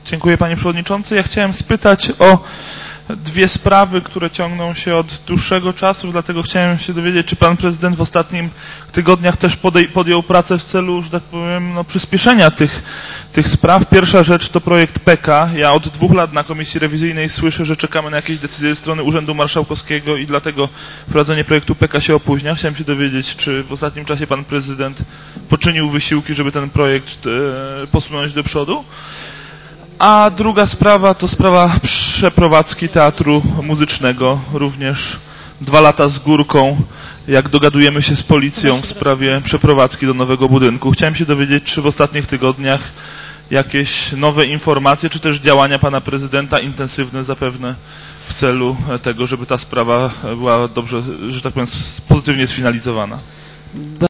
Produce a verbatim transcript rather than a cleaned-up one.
Dziękuję, panie przewodniczący. Ja chciałem spytać o dwie sprawy, które ciągną się od dłuższego czasu, dlatego chciałem się dowiedzieć, czy pan prezydent w ostatnich tygodniach też podej- podjął pracę w celu, że tak powiem, no, przyspieszenia tych, tych spraw. Pierwsza rzecz to projekt P K. Ja od dwóch lat na Komisji Rewizyjnej słyszę, że czekamy na jakieś decyzje ze strony Urzędu Marszałkowskiego i dlatego wprowadzenie projektu P K się opóźnia. Chciałem się dowiedzieć, czy w ostatnim czasie pan prezydent poczynił wysiłki, żeby ten projekt e, posunąć do przodu. A druga sprawa to sprawa przeprowadzki Teatru Muzycznego, również dwa lata z górką, jak dogadujemy się z policją w sprawie przeprowadzki do nowego budynku. Chciałem się dowiedzieć, czy w ostatnich tygodniach jakieś nowe informacje, czy też działania pana prezydenta intensywne zapewne w celu tego, żeby ta sprawa była dobrze, że tak powiem, pozytywnie sfinalizowana.